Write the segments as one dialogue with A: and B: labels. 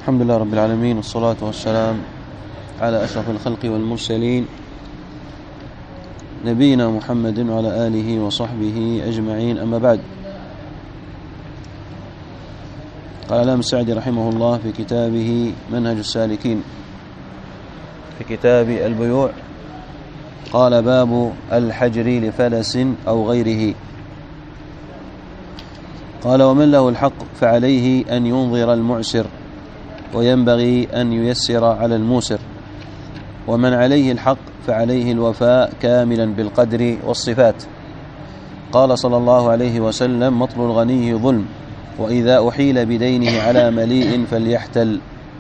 A: الحمد لله رب العالمين، والصلاة والسلام على أشرف الخلق والمرسلين نبينا محمد وعلى آله وصحبه أجمعين، أما بعد. قال الإمام السعدي رحمه الله في كتابه منهج السالكين في كتاب البيوع، قال: باب الحجر لفلس أو غيره. قال: ومن له الحق فعليه أن ينظر المعسر، وينبغي أن ييسر على الموسر. ومن عليه الحق فعليه الوفاء كاملا بالقدر والصفات. قال صلى الله عليه وسلم: مطل الغني ظلم، وإذا أحيل بدينه على مليء فليحتل.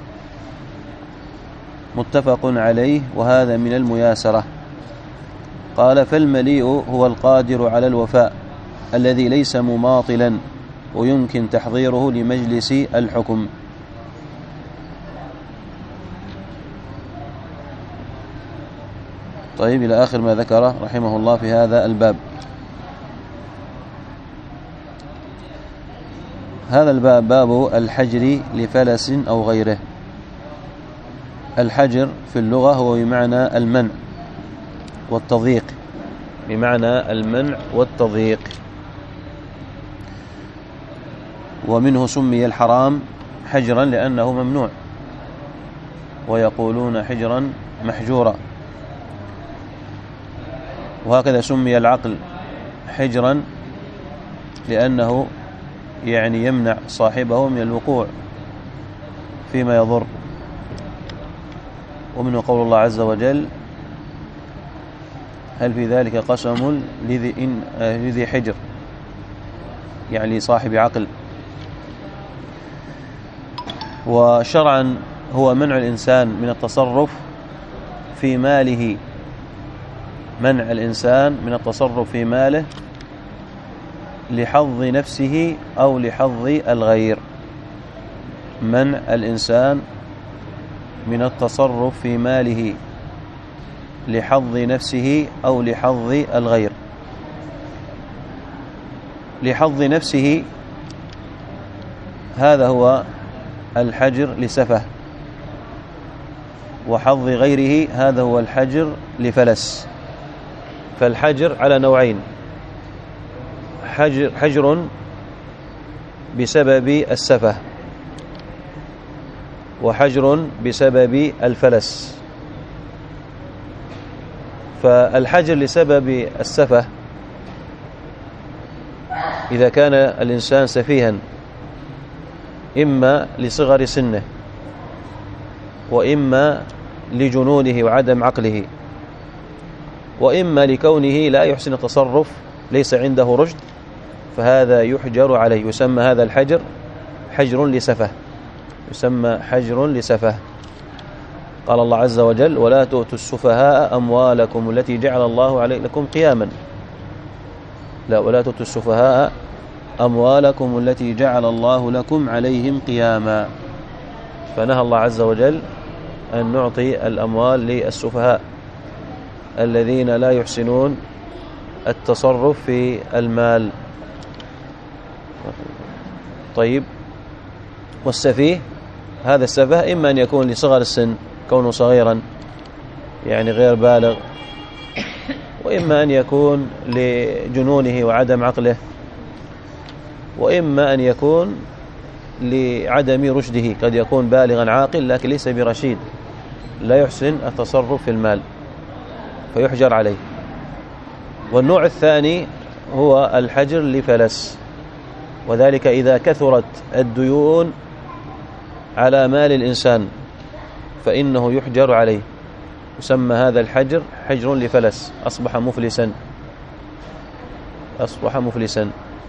A: متفق عليه، وهذا من المياسرة. قال: فالمليء هو القادر على الوفاء الذي ليس مماطلا ويمكن تحضيره لمجلس الحكم. طيب، إلى آخر ما ذكره رحمه الله في هذا الباب. هذا الباب باب الحجر لفلس أو غيره. الحجر في اللغة هو بمعنى المنع والتضييق، بمعنى المنع والتضييق. ومنه سمي الحرام حجرا لأنه ممنوع، ويقولون حجرا محجورا. وهكذا سمي العقل حجرا لأنه يمنع صاحبه من الوقوع فيما يضر. ومنه قول الله عز وجل: هل في ذلك قسم لذي حجر، يعني صاحب عقل. وشرعا هو منع الإنسان من التصرف في ماله، منع الإنسان من التصرف في ماله لحظ نفسه أو لحظ الغير. منع الإنسان من التصرف في ماله لحظ نفسه أو لحظ الغير. لحظ نفسه هذا هو الحجر لسفه، وحظ غيره هذا هو الحجر لفلس. فالحجر على نوعين: حجر بسبب السفه، وحجر بسبب الفلس. فالحجر لسبب السفه إذا كان الإنسان سفيها، إما لصغر سنه، وإما لجنونه وعدم عقله، وإما لكونه لا يحسن التصرف، ليس عنده رشد، فهذا يحجر عليه. يسمى هذا الحجر حجر لسفه، يسمى حجر لسفه. قال الله عز وجل: ولا تؤتوا السفهاء أموالكم التي جعل الله عليكم قياما. لا، ولا تؤتوا السفهاء أموالكم التي جعل الله لكم عليهم قياما. فنهى الله عز وجل أن نعطي الأموال للسفهاء الذين لا يحسنون التصرف في المال. طيب، والسفيه هذا السفه إما أن يكون لصغر السن، كونه صغيرا يعني غير بالغ، وإما أن يكون لجنونه وعدم عقله، وإما أن يكون لعدم رشده. قد يكون بالغا عاقل لكن ليس برشيد، لا يحسن التصرف في المال، فيحجر عليه. والنوع الثاني هو الحجر لفلس، وذلك إذا كثرت الديون على مال الإنسان فإنه يحجر عليه. يسمى هذا الحجر حجر لفلس، أصبح مفلسا.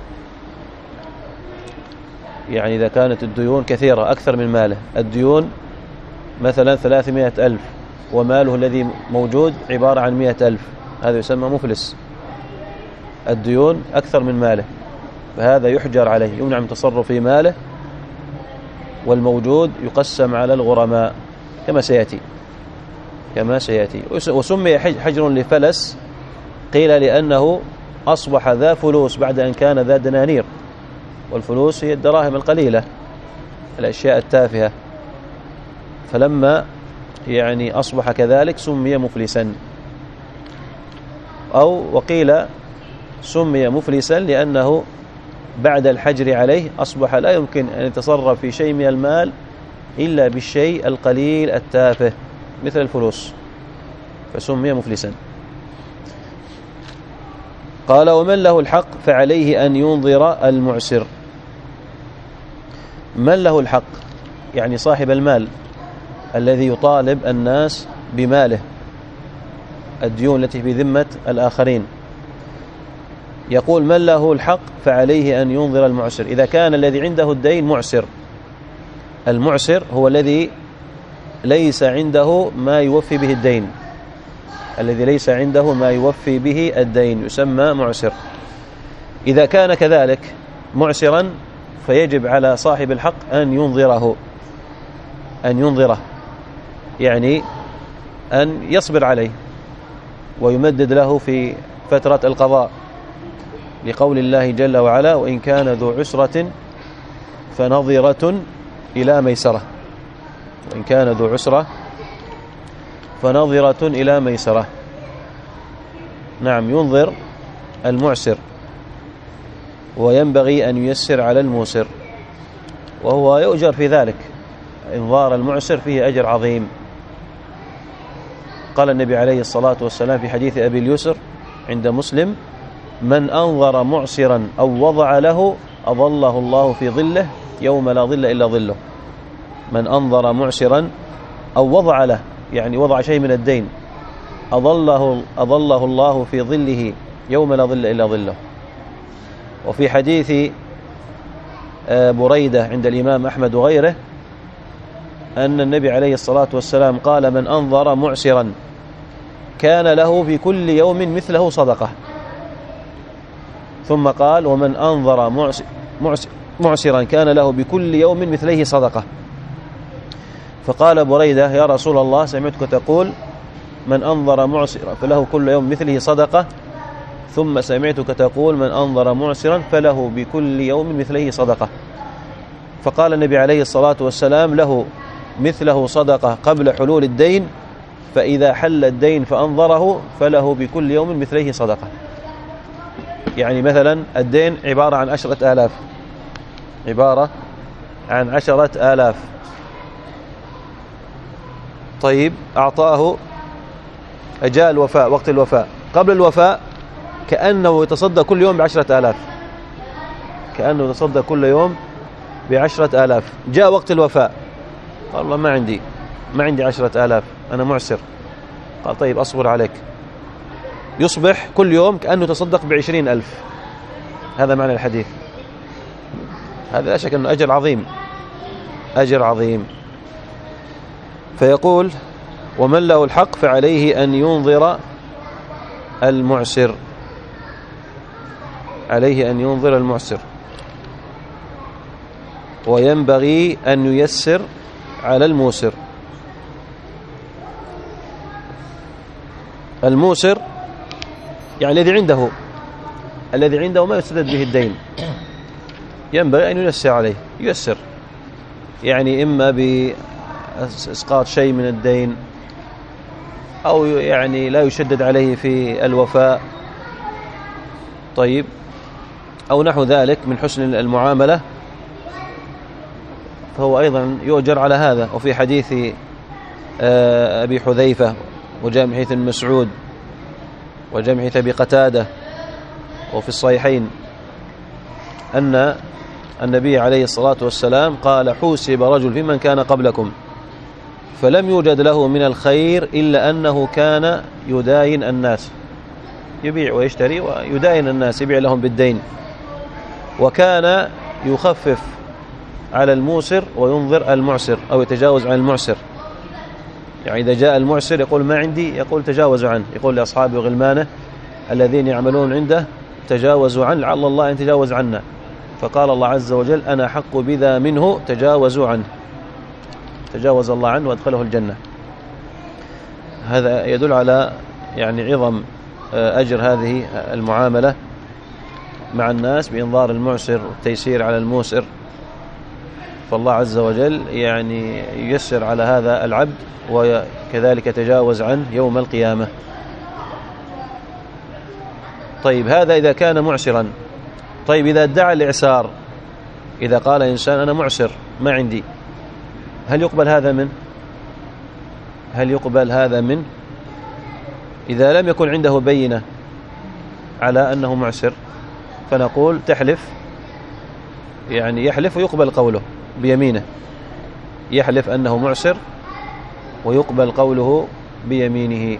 A: يعني إذا كانت الديون كثيرة أكثر من ماله، الديون مثلا 300,000 وماله الذي موجود عبارة عن 100,000، هذا يسمى مفلس. الديون أكثر من ماله، فهذا يحجر عليه، يمنع من تصرف في ماله، والموجود يقسم على الغرماء كما سيأتي. وسمي حجر لفلس قيل لأنه أصبح ذا فلوس بعد أن كان ذا دنانير، والفلوس هي الدراهم القليلة، الأشياء التافهة. فلما يعني أصبح كذلك سمي مفلسا. وقيل سمي مفلسا لأنه بعد الحجر عليه أصبح لا يمكن أن يتصرف في شيء من المال إلا بالشيء القليل التافه مثل الفلوس، فسمي مفلسا. قال: ومن له الحق فعليه أن ينظر المعسر. من له الحق يعني صاحب المال الذي يطالب الناس بماله، الديون التي في ذمة الآخرين. يقول: من له الحق فعليه أن ينظر المعسر. إذا كان الذي عنده الدين معسر، المعسر هو الذي ليس عنده ما يوفي به الدين، الذي ليس عنده ما يوفي به الدين يسمى معسر. إذا كان كذلك معسرا فيجب على صاحب الحق أن ينظره، يعني أن يصبر عليه ويمدد له في فترة القضاء، لقول الله جل وعلا: وإن كان ذو عسرة فنظرة إلى ميسرة. وإن كان ذو عسرة فنظرة إلى ميسرة. نعم، ينظر المعسر، وينبغي أن ييسر على الموسر، وهو يؤجر في ذلك. إنظار المعسر فيه أجر عظيم. قال النبي عليه الصلاة والسلام في حديث أبي اليسر عند مسلم: من أنظر معسرا أو وضع له أظله الله في ظله يوم لا ظل إلا ظله. من أنظر معسرا أو وضع له، يعني وضع شيء من الدين، أظله الله في ظله يوم لا ظل إلا ظله. وفي حديث بريدة عند الإمام أحمد وغيره أن النبي عليه الصلاة والسلام قال: من أنظر معسرا كان له في كل يوم مثله صدقة. ثم قال: ومن أنظر معسرا كان له بكل يوم مثله صدقة. فقال بريدة: يا رسول الله، سمعتك تقول من أنظر معسرا فله كل يوم مثله صدقة، ثم سمعتك تقول من أنظر معسرا فله بكل يوم مثله صدقة. فقال النبي عليه الصلاة والسلام: له مثله صدقة قبل حلول الدين، فإذا حل الدين فأنظره فله بكل يوم مثله صدقة. يعني مثلا الدين عبارة عن 10,000، عبارة عن 10,000. طيب، أعطاه، أجاء الوفاء، وقت الوفاء، قبل الوفاء كأنه يتصدى كل يوم ب10,000، كأنه يتصدى كل يوم ب10,000. جاء وقت الوفاء قال: والله ما عندي 10,000، أنا معسر. قال: طيب أصبر عليك. يصبح كل يوم كأنه يتصدق ب20,000. هذا معنى الحديث. هذا لا شك أنه أجر عظيم، أجر عظيم. فيقول: ومن له الحق فعليه أن ينظر المعسر، عليه أن ينظر المعسر، وينبغي أن ييسر على الموسر. الموسر يعني الذي عنده ما يسدد به الدين، ينبغي أن ييسر عليه، ييسر، يعني إما بإسقاط شيء من الدين، أو يعني لا يشدد عليه في الوفاء، طيب، أو نحو ذلك من حسن المعاملة، فهو أيضا يؤجر على هذا. وفي حديث أبي حذيفة، وجاء من حديث مسعود، وجاء من حديث أبي قتادة، وفي الصحيحين أن النبي عليه الصلاة والسلام قال: حوسب رجل في من كان قبلكم فلم يوجد له من الخير إلا أنه كان يداين الناس، يبيع ويشتري ويداين الناس، يبيع لهم بالدين، وكان يخفف على الموسر وينظر المعسر، أو يتجاوز عن المعسر. يعني إذا جاء المعسر يقول ما عندي، يقول تجاوزوا عنه، يقول لأصحابه وغلمانه الذين يعملون عنده: تجاوزوا عنه لعل الله أن يتجاوز عنا. فقال الله عز وجل: أنا حق بذا منه، تجاوزوا عنه. تجاوز الله عنه وادخله الجنة. هذا يدل على يعني عظم أجر هذه المعاملة مع الناس بإنظار المعسر والتيسير على الموسر. فالله عز وجل يعني ييسر على هذا العبد وكذلك يتجاوز عنه يوم القيامة. طيب هذا إذا كان معسرا. طيب إذا ادعى الإعسار، إذا قال إنسان أنا معسر ما عندي، هل يقبل هذا منه؟ هل يقبل هذا منه؟ إذا لم يكن عنده بينة على أنه معسر فنقول تحلف، يعني يحلف ويقبل قوله بيمينه، يحلف أنه معسر ويقبل قوله بيمينه.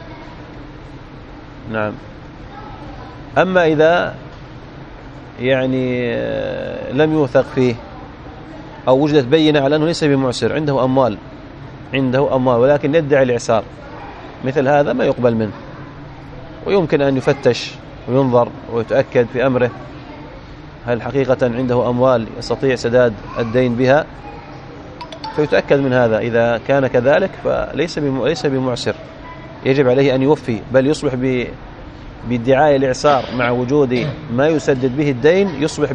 A: نعم. أما إذا يعني لم يوثق فيه أو وجدت بينة على أنه ليس بمعسر، عنده أموال ولكن يدعي الإعسار، مثل هذا ما يقبل منه، ويمكن أن يفتش وينظر ويتأكد في أمره هل حقيقة عنده أموال يستطيع سداد الدين بها، فيتأكد من هذا. إذا كان كذلك فليس بمعسر، يجب عليه أن يوفي، بل يصبح بادعاء الإعسار مع وجود ما يسدد به الدين يصبح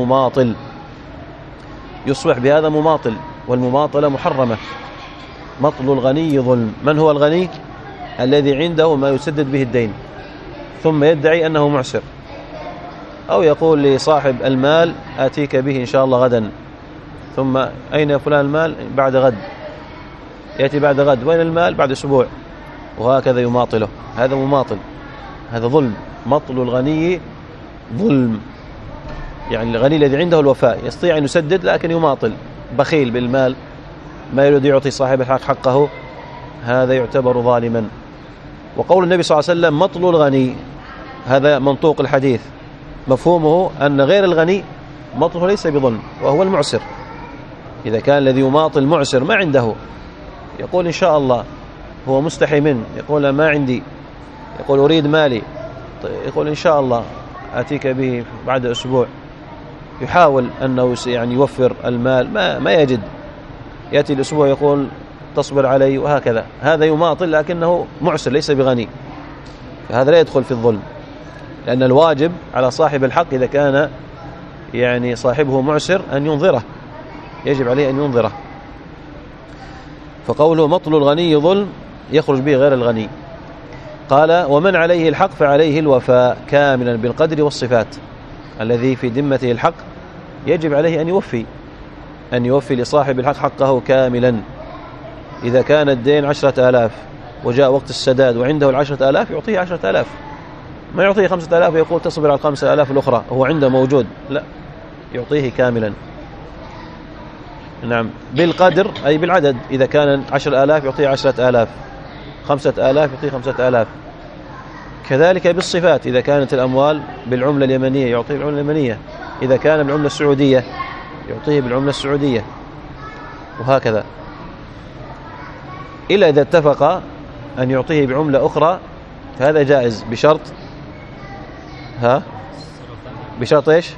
A: بهذا مماطل، والمماطلة محرمة. مطل الغني ظلم. من هو الغني؟ الذي عنده ما يسدد به الدين ثم يدعي أنه معسر، أو يقول لصاحب المال آتيك به إن شاء الله غدا، ثم أين فلان المال؟ بعد غد. يأتي بعد غد، وين المال؟ بعد أسبوع، وهكذا يماطله. هذا مماطل، هذا ظلم. مطل الغني ظلم، يعني الغني الذي عنده الوفاء يستطيع أن يسدد لكن يماطل، بخيل بالمال، ما يريد يعطي صاحب الحق حقه، هذا يعتبر ظالما. وقول النبي صلى الله عليه وسلم مطل الغني، هذا منطوق الحديث، مفهومه أن غير الغني مطله ليس بظلم، وهو المعسر. إذا كان الذي يماطل معسر ما عنده، يقول إن شاء الله، هو مستحي منه، يقول ما عندي، يقول أريد مالي، يقول إن شاء الله آتيك به بعد أسبوع، يحاول أنه يعني يوفر المال، ما يجد، يأتي الأسبوع يقول تصبر علي، وهكذا. هذا يماطل لكنه معسر ليس بغني، فهذا لا يدخل في الظلم، لأن الواجب على صاحب الحق إذا كان يعني صاحبه معسر أن ينظره، يجب عليه أن ينظره. فقوله مطل الغني ظلم يخرج به غير الغني. قال ومن عليه الحق فعليه الوفاء كاملا بالقدر والصفات. الذي في ذمته الحق يجب عليه أن يوفي لصاحب الحق حقه كاملا. إذا كان الدين 10,000 وجاء وقت السداد وعنده 10,000 يعطيه 10,000، ما يعطيه 5,000 ويقول تصبر على 5,000 الأخرى، هو عنده موجود، لا، يعطيه كاملا. نعم، بالقدر أي بالعدد. إذا كان 10,000 يعطيه 10,000، 5,000 يعطيه 5,000. كذلك بالصفات، إذا كانت الأموال بالعملة اليمنية يعطيه بالعملة اليمنية، إذا كان بالعملة السعودية يعطيه بالعملة السعودية، وهكذا. إلا إذا اتفق أن يعطيه بعملة أخرى فهذا جائز، بشرط إيش؟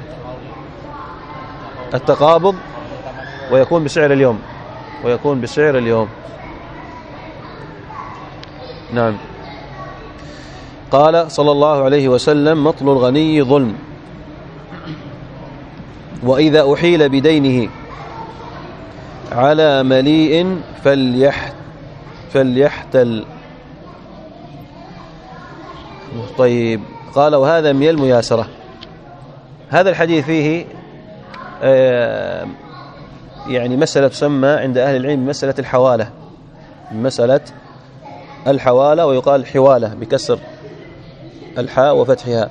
A: التقابض، ويكون بسعر اليوم. نعم. قال صلى الله عليه وسلم مطل الغني ظلم. وإذا أحيل بدينه على مليء فليحتل. طيب، قال وهذا من المياسرة. هذا الحديث فيه يعني مسألة تسمى عند أهل العلم مسألة الحوالة، ويقال حوالة بكسر الحاء وفتحها.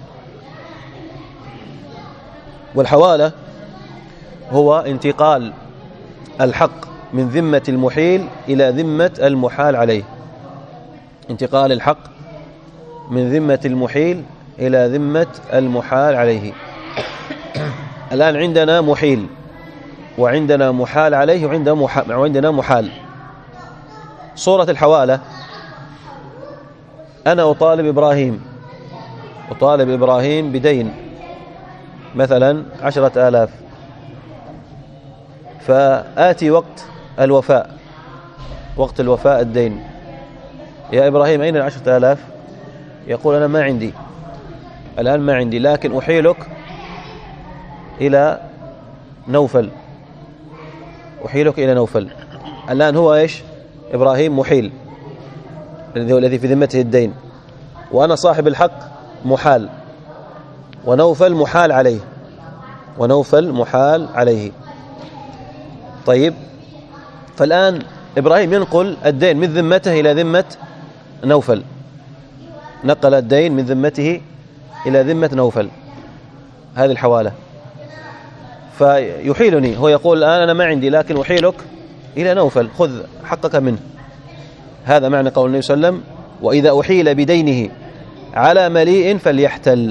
A: والحوالة هو انتقال الحق من ذمة المحيل إلى ذمة المحال عليه. انتقال الحق من ذمة المحيل إلى ذمة المحال عليه. الآن عندنا محيل، وعندنا محال عليه، وعندنا محال. صورة الحوالة: أنا أطالب إبراهيم بدين مثلا 10,000، فآتي وقت الوفاء الدين، يا إبراهيم أين 10,000؟ يقول أنا ما عندي الآن، لكن أحيلك إلى نوفل أحيلك إلى نوفل. الآن هو إيش؟ إبراهيم محيل الذي في ذمته الدين، وأنا صاحب الحق محال، ونوفل محال عليه، ونوفل محال عليه. طيب، فالآن إبراهيم ينقل الدين من ذمته إلى ذمة نوفل، نقل الدين من ذمته إلى ذمة نوفل، هذه الحوالة. فيحيلني، هو يقول الآن أنا ما عندي، لكن أحيلك إلى نوفل، خذ حقك منه. هذا معنى قول النبي صلى الله عليه وسلم: وإذا أحيل بدينه على مليء فليحتل.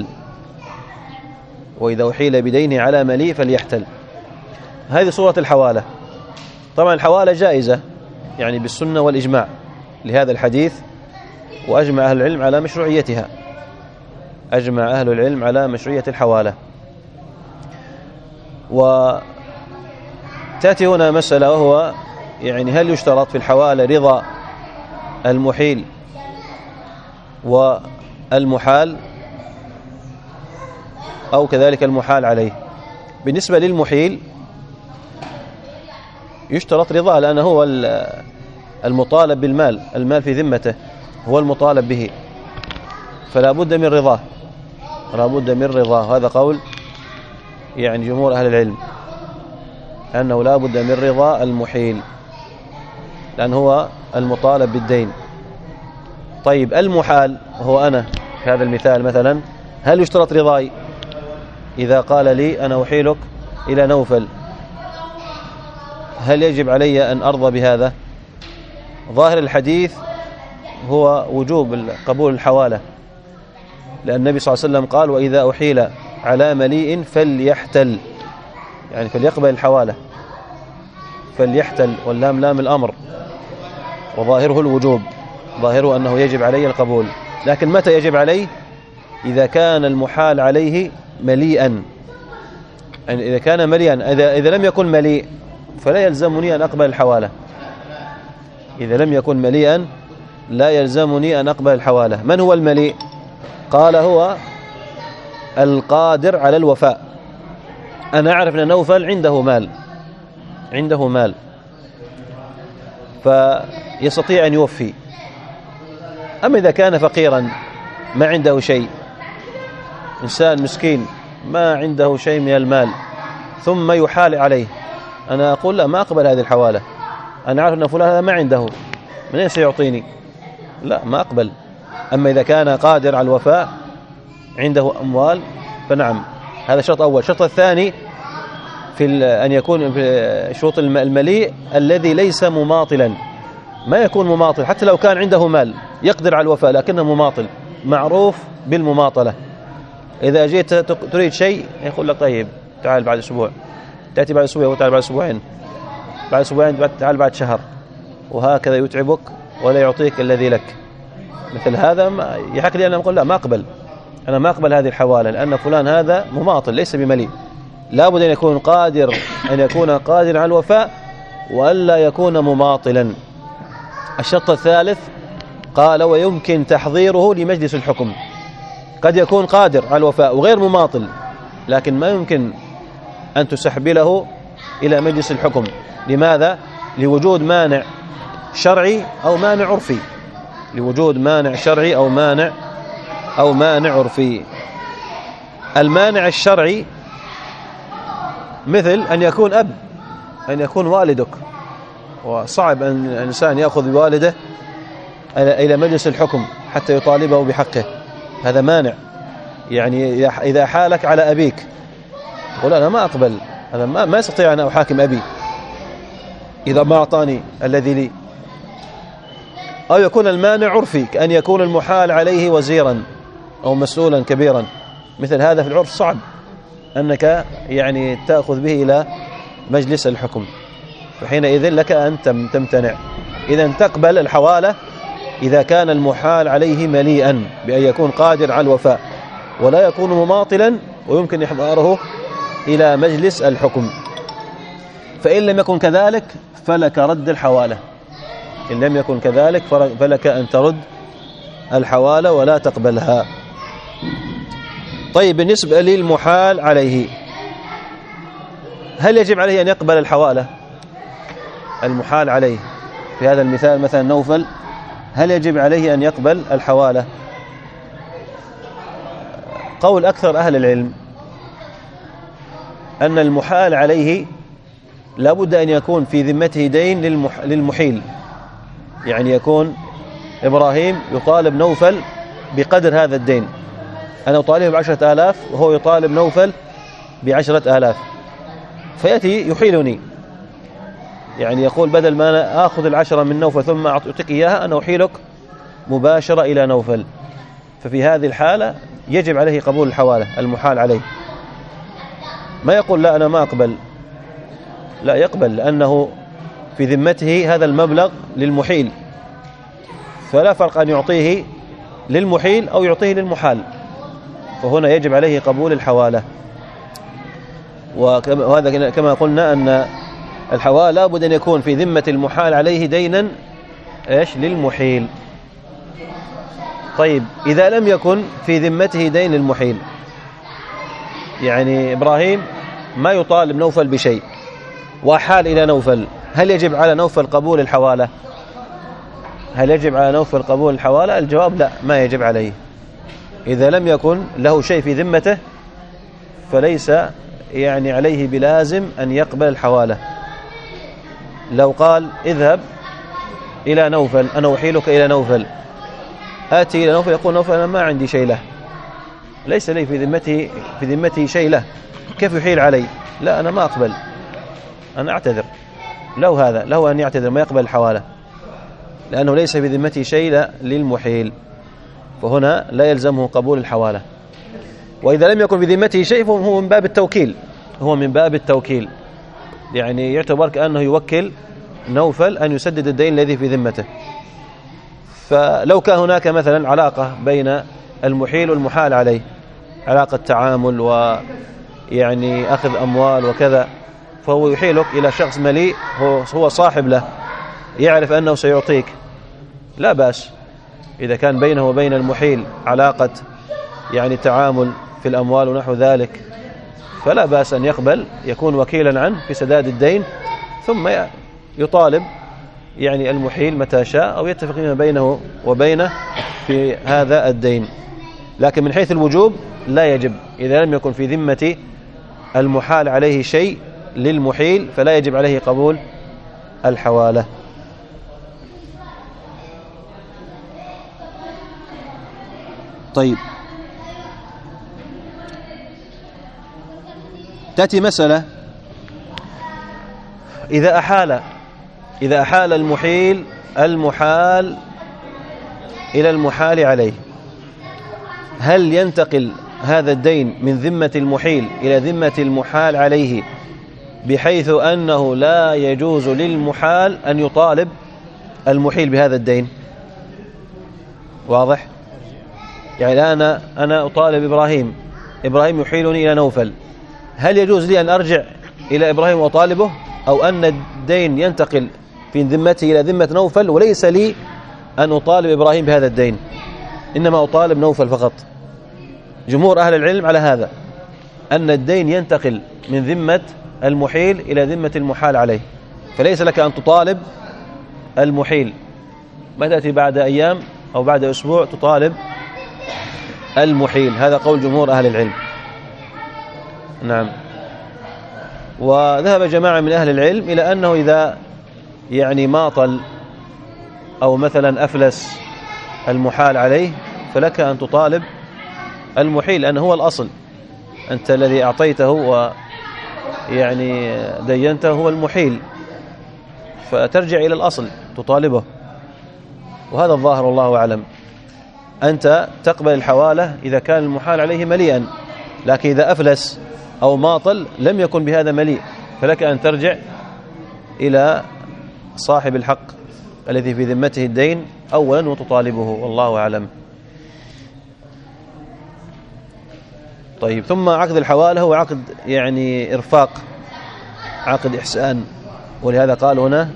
A: وإذا أحيل بدينه على مليء فليحتل. هذه صورة الحوالة. طبعا الحوالة جائزة يعني بالسنة والإجماع لهذا الحديث، وأجمع أهل العلم على مشروعيتها، أجمع أهل العلم على مشروعية الحوالة. وتأتي هنا مسألة، وهو يعني هل يشترط في الحوالة رضا المحيل والمحال أو كذلك المحال عليه؟ بالنسبة للمحيل يشترط رضا، لأنه هو المطالب بالمال، المال في ذمته، هو المطالب به، فلا بد من رضاه، لا بد من رضاه. هذا قول يعني جمهور أهل العلم، أنه لا بد من رضا المحيل، لأن هو المطالب بالدين. طيب، المحال هو أنا في هذا المثال مثلا، هل يشترط رضاي؟ إذا قال لي أنا أحيلك إلى نوفل، هل يجب علي أن أرضى بهذا؟ ظاهر الحديث هو وجوب قبول الحوالة، لأن النبي صلى الله عليه وسلم قال: وإذا أحيل على مليء فليحتل، يعني فليقبل الحوالة، فليحتل، واللام لام الأمر، وظاهره الوجوب، ظاهره أنه يجب عليه القبول. لكن متى يجب عليه؟ إذا كان المحال عليه مليئا، يعني إذا كان مليئا. إذا لم يكن مليء فلا يلزمني أن أقبل الحوالة، إذا لم يكن مليئا لا يلزمني أن أقبل الحوالة. من هو المليء؟ قال: هو القادر على الوفاء. أنا أعرف أن نوفل عنده مال، عنده مال، فيستطيع أن يوفي. أما إذا كان فقيرا ما عنده شيء، إنسان مسكين ما عنده شيء من المال، ثم يحال عليه، أنا أقول لا، ما أقبل هذه الحوالة، أنا أعرف أن فلان هذا ما عنده، من أين سيعطيني؟ لا، ما أقبل. أما إذا كان قادر على الوفاء، عنده أموال، فنعم، هذا شرط أول. الشرط الثاني في أن يكون في شروط المليء الذي ليس مماطلا، ما يكون مماطل، حتى لو كان عنده مال يقدر على الوفاء لكنه مماطل، معروف بالمماطلة. إذا جيت تريد شيء يقول لك: طيب تعال بعد أسبوع، تأتي بعد أسبوع، وتعال بعد أسبوعين، بعد أسبوعين تعال بعد شهر، وهكذا يتعبك ولا يعطيك الذي لك. مثل هذا يحكي لي، أنا أقول لا، ما أقبل، أنا ما أقبل هذه الحوالة، لأن فلان هذا مماطل ليس بمليء. لا بد أن يكون قادر، أن يكون قادر على الوفاء، وألا يكون مماطلا. الشرط الثالث قال: ويمكن تحضيره لمجلس الحكم. قد يكون قادر على الوفاء وغير مماطل، لكن ما يمكن أن تسحبله إلى مجلس الحكم. لماذا؟ لوجود مانع شرعي أو مانع عرفي، لوجود مانع شرعي أو مانع عرفي. المانع الشرعي مثل أن يكون أب، أن يكون والدك، وصعب أن الإنسان يأخذ بوالده إلى مجلس الحكم حتى يطالبه بحقه، هذا مانع. يعني إذا حالك على أبيك قل: أنا ما أقبل، أنا ما أستطيع أن أحاكم أبي إذا ما أعطاني الذي لي. أو يكون المانع عرفي، كأن يكون المحال عليه وزيرا أو مسؤولا كبيرا، مثل هذا في العرف صعب أنك يعني تأخذ به إلى مجلس الحكم، فحينئذ لك أن تمتنع. إذا تقبل الحوالة إذا كان المحال عليه مليئا بأن يكون قادر على الوفاء ولا يكون مماطلا ويمكن إحضاره إلى مجلس الحكم. فإن لم يكن كذلك فلك رد الحوالة، إن لم يكن كذلك فلك أن ترد الحوالة ولا تقبلها. طيب، بالنسبة للمحال عليه، هل يجب عليه أن يقبل الحوالة؟ المحال عليه في هذا المثال مثلا نوفل، هل يجب عليه أن يقبل الحوالة؟ قول أكثر أهل العلم أن المحال عليه لابد أن يكون في ذمته دين للمحيل، يعني يكون إبراهيم يطالب نوفل بقدر هذا الدين، أنا أطالبه ب10,000 وهو يطالب نوفل ب10,000، فيأتي يحيلني، يعني يقول بدل ما أنا آخذ 10 من نوفل ثم أعطيك إياها أنا أحيلك مباشرة إلى نوفل، ففي هذه الحالة يجب عليه قبول الحوالة المحال عليه. ما يقول لا أنا ما أقبل، لا يقبل، لأنه في ذمته هذا المبلغ للمحيل، فلا فرق أن يعطيه للمحيل أو يعطيه للمحال، فهنا يجب عليه قبول الحوالة. وهذا كما قلنا أن الحوالة لابد أن يكون في ذمة المحال عليه دينا للمحيل. طيب إذا لم يكن في ذمته دين للمحيل، يعني إبراهيم ما يطالب نوفل بشيء وحال إلى نوفل، هل يجب على نوفل قبول الحوالة؟ هل يجب على نوفل قبول الحوالة؟ الجواب لا، ما يجب عليه. إذا لم يكن له شيء في ذمته فليس يعني عليه بلازم أن يقبل الحوالة. لو قال اذهب إلى نوفل أنا أحيلك إلى نوفل، آتي إلى نوفل يقول نوفل أنا ما عندي شيء له، ليس لي في ذمته شيء له، كيف يحيل علي؟ لا أنا ما أقبل، أنا أعتذر. له أن يعتذر ما يقبل الحوالة، لأنه ليس في ذمته شيء للمحيل، فهنا لا يلزمه قبول الحوالة. وإذا لم يكن في ذمته شيء فهو من باب التوكيل، يعني يعتبر كأنه يوكل نوفل أن يسدد الدين الذي في ذمته. فلو كان هناك مثلا علاقة بين المحيل والمحال عليه، علاقة تعامل ويعني أخذ أموال وكذا، فهو يحيلك إلى شخص مليء هو صاحب له، يعرف أنه سيعطيك، لا بأس. إذا كان بينه وبين المحيل علاقة يعني تعامل في الأموال ونحو ذلك، فلا بأس أن يقبل، يكون وكيلا عنه في سداد الدين، ثم يطالب يعني المحيل متى شاء أو يتفق ما بينه وبينه في هذا الدين. لكن من حيث الوجوب لا يجب، إذا لم يكن في ذمة المحال عليه شيء للمحيل فلا يجب عليه قبول الحوالة. طيب، تأتي مسألة إذا أحال المحيل المحال إلى المحال عليه، هل ينتقل هذا الدين من ذمة المحيل إلى ذمة المحال عليه بحيث أنه لا يجوز للمحال أن يطالب المحيل بهذا الدين؟ واضح؟ يعني أنا أطالب إبراهيم يحيلني إلى نوفل، هل يجوز لي أن أرجع إلى إبراهيم وأطالبه، أو أن الدين ينتقل في ذمته إلى ذمة نوفل وليس لي أن أطالب إبراهيم بهذا الدين، إنما أطالب نوفل فقط؟ جمهور أهل العلم على هذا، أن الدين ينتقل من ذمة المحيل إلى ذمة المحال عليه، فليس لك أن تطالب المحيل، ما تأتي بعد أيام أو بعد أسبوع تطالب المحيل. هذا قول جمهور أهل العلم. نعم. وذهب جماعة من أهل العلم إلى أنه إذا يعني ماطل أو مثلا أفلس المحال عليه فلك أن تطالب المحيل، لأنه هو الأصل، أنت الذي أعطيته ويعني دينته هو المحيل، فترجع إلى الأصل تطالبه، وهذا الظاهر والله أعلم. أنت تقبل الحوالة إذا كان المحال عليه مليئا، لكن إذا أفلس أو ماطل لم يكن بهذا مليء فلك أن ترجع إلى صاحب الحق الذي في ذمته الدين أولا وتطالبه، والله أعلم. طيب، ثم عقد الحوالة هو عقد يعني إرفاق، عقد إحسان، ولهذا قال هنا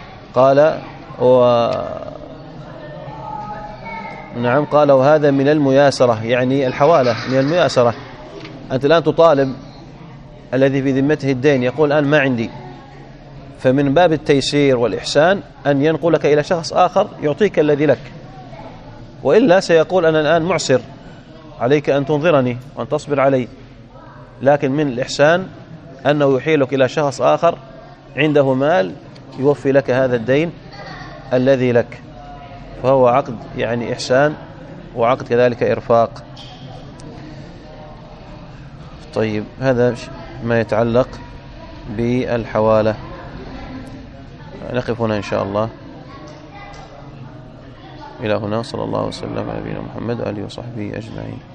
A: نعم قال وهذا من المياسرة، يعني الحوالة من المياسرة. أنت الآن تطالب الذي في ذمته الدين، يقول الآن ما عندي، فمن باب التيسير والإحسان أن ينقلك إلى شخص آخر يعطيك الذي لك، وإلا سيقول أنا الآن معسر، عليك أن تنظرني وأن تصبر علي. لكن من الإحسان أنه يحيلك إلى شخص آخر عنده مال يوفي لك هذا الدين الذي لك، فهو عقد يعني إحسان، وعقد كذلك إرفاق. طيب، هذا ما يتعلق بالحوالة. نقف هنا إن شاء الله. إلى هنا، صلى الله وسلم على نبينا محمد وآله وصحبه أجمعين.